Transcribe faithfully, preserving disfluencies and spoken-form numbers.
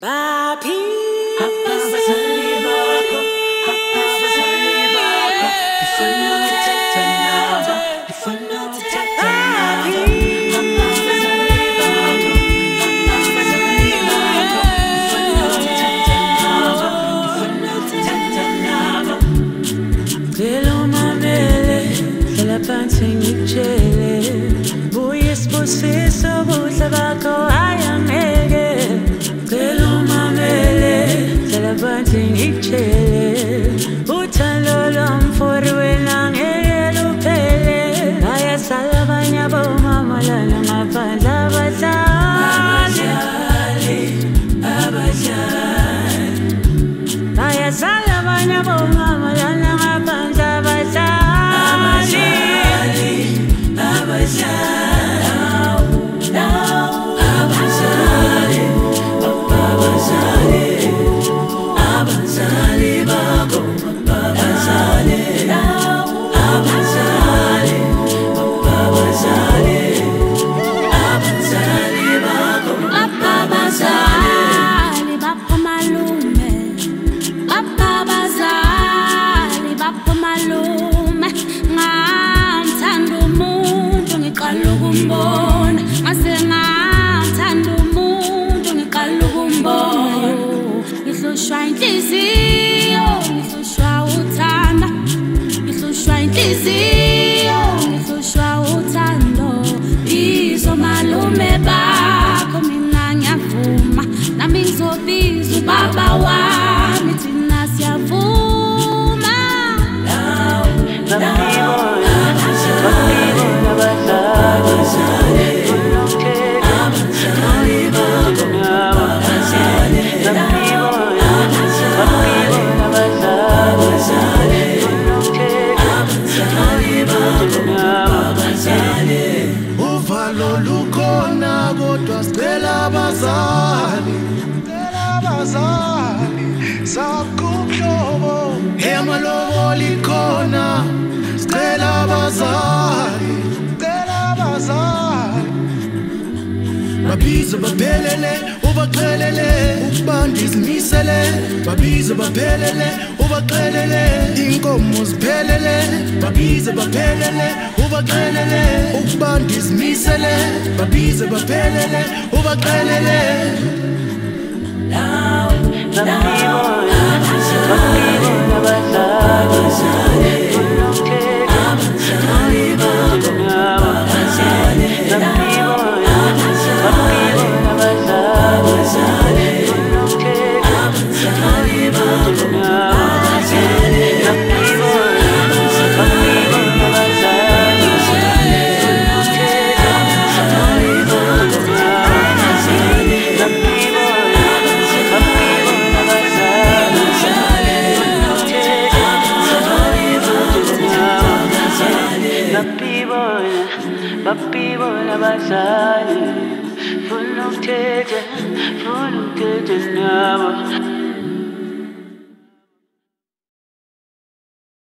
Papi, abazali bakho, abazali bakho, ngifuna ukuthetha nabo, ngifuna ukuthetha nabo. Abazali bakho, abazali bakho, ngifuna ukuthetha nabo, ngifuna ukuthetha nabo. Ngicela umamele, hlala phansi ngikutshele, buya isibusiso ubuhle bakho ayangeke. Ngicela umamele, hlala phansi ngikutshele, uthando lomfori wena ngeke luphele. Bayasala abanye abomama lana ngaphandle abadlali, abadlali. Bayasala abanye abomama lana ngaphandle abadlali, abadlali. Ngihlushwa inhliziyo, ngihlushwa uthanda, ngihlushwa inhliziyo, ngihlushwa uthando. Bizo malume bakho mina ngiyavuma, nami ngizobiza ubaba wami thina siyavuma. Uvalo lukhona kodwa sicela abazali, sicela abazali sakuhlobo. Emalobolo likhona, sicela abazali, sicela abazali. Babize baphelele ubaxhelele, ukubanda izimisele. Babize baphelele ubaxhelele, inkomo ziphelele. Babize baphelele ubaxhelele, ukubanda izimisele. Babize baphelele ubaxhelele. Papi bola abazali, funa ukuthetha, funa ukuthetha nabo.